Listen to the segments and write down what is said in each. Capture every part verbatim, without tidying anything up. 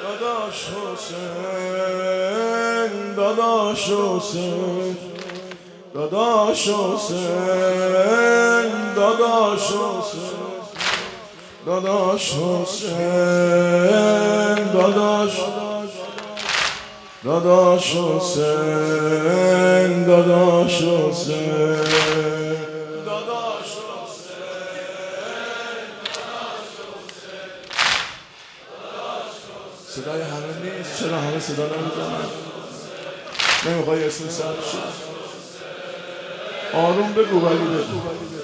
داداش حسین داداش حسین داداش حسین داداش حسین داداش حسین داداش داداش حسین داداش حسین داداش صدای همه نیست. چرا همه صدا نمیزنن؟ نمیخوای اسم ثبت شد؟ آروم بگو ولی بگو.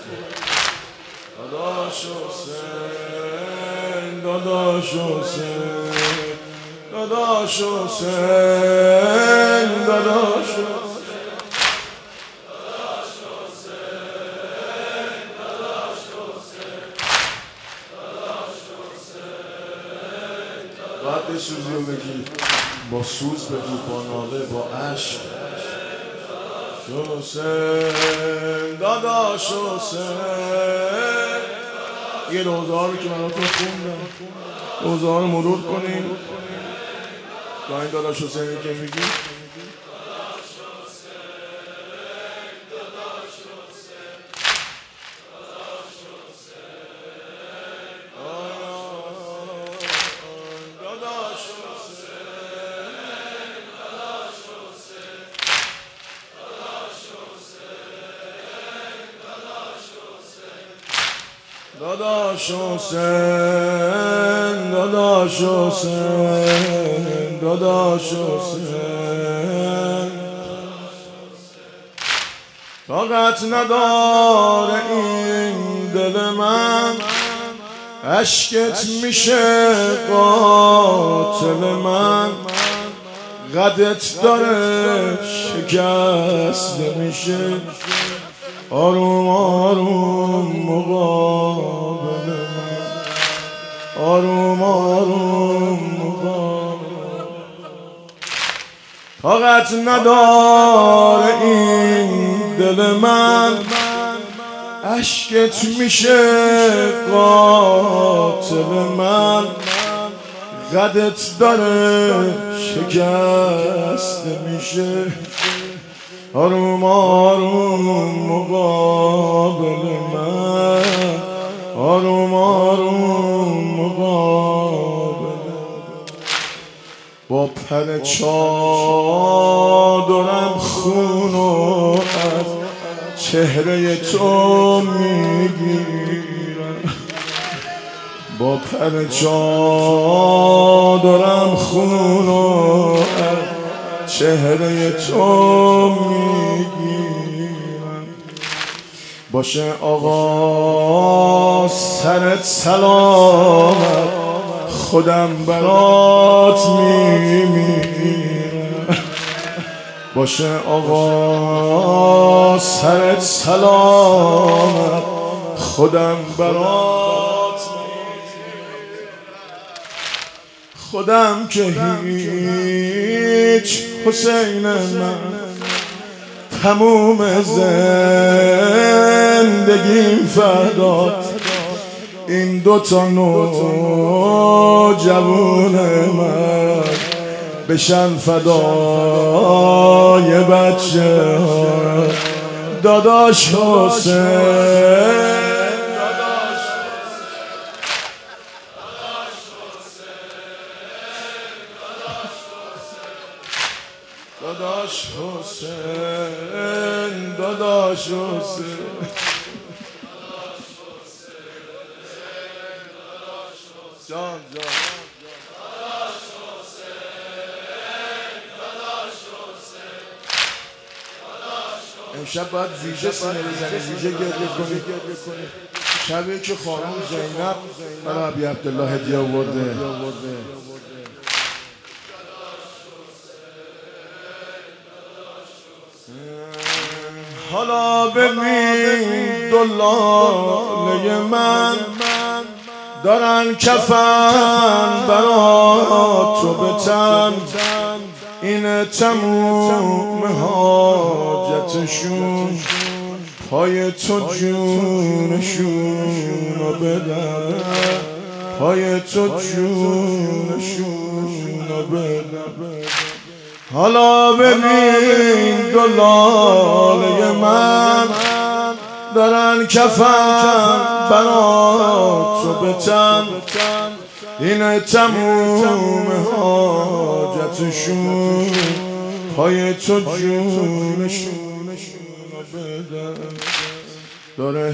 داداش حسین داداش حسین داداش حسین داداش باید بسوزی و بگی، با سوز بگو، با ناله، با عشق. حسین داداش حسین. یه روزه ها رو که مناتون خوندم روزه ها رو مرور کنیم. با این داداش حسینی که میگی داداش حسین داداش حسین داداش حسین طاقت نداره این دل من، اشکت میشه قاتل من، قدت داره شکست میشه، آروم آروم مقابل من، آروم آروم مقابل. طاقت نداره این دل من، اشکت میشه قاتل من، قدت داره شکست میشه، آروم آروم مقابل من، آروم آروم مقابل. با پر چادرم خون و از چهره تو میگیرم، با پر چادرم خون و از چهره تو میگیرم. باشه آقا سرت سلامت، خودم برات میمیرم. باشه آقا سرت سلامت، خودم برات خودم که هیچ حسین من، تموم زندگیم فدات این دوتا نوجوون من، بشن فدای بچه ها. داداش حسین داداش حسین داداش حسین جان جان امشب باید ویژه سینه بزنی، ویژه گریه کنی. شبیه که خانم زینب برای ابی عبدالله هدیه آورده. حالا ببین دلاله من، دارن کفن برا تو به تن، این تموم حاجتشون، پای تو جونشون رو بدن، پای تو جونشون بدم. حالا ببین دو لاله من دارن کفن برات رو بتن، اینه تموم حاجتشون، پای تو جونشون رو بدن. داره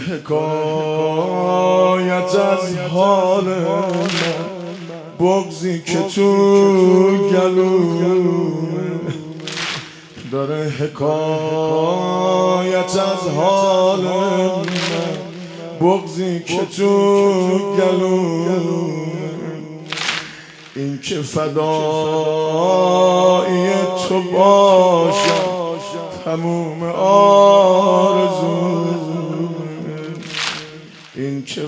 حکایت از حال من، بغضی که تو گلومه. داره حکایت از حال من، بغضی که تو گلومه. این که فدایی تو باشم تموم آرزومه. این که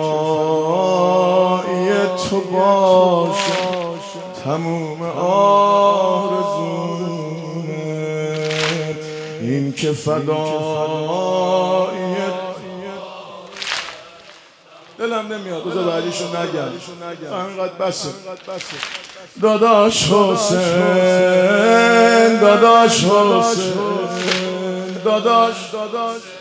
فدایی تو باشم تموم آرزومه. این که فدایی دلم نمیاد بذار بعدیشو نگم، انقدر بسه. داداش حسین، داداش حسین، داداش داداش